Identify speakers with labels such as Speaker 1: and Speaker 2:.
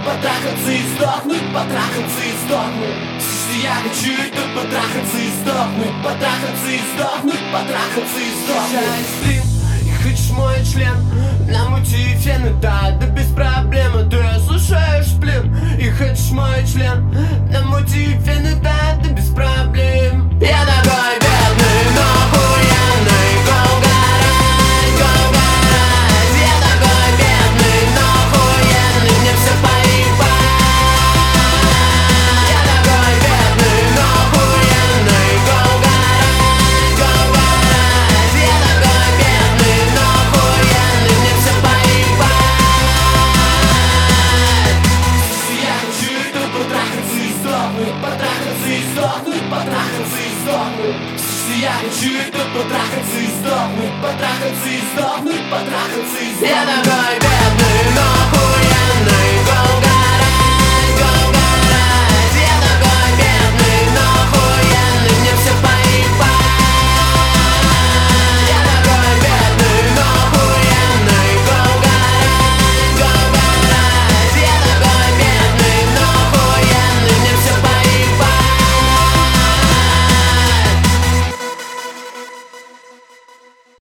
Speaker 1: потрахаться и сдохнуть, потрахаться и сдохнуть. Все, что я хочу, это потрахаться и сдохнуть, потрахаться и сдохнуть, потрахаться и сдохнуть. И хочешь мой член, намути фен, да без проблем. Ты слушаешь, блин, и хочешь мой член, намути фен.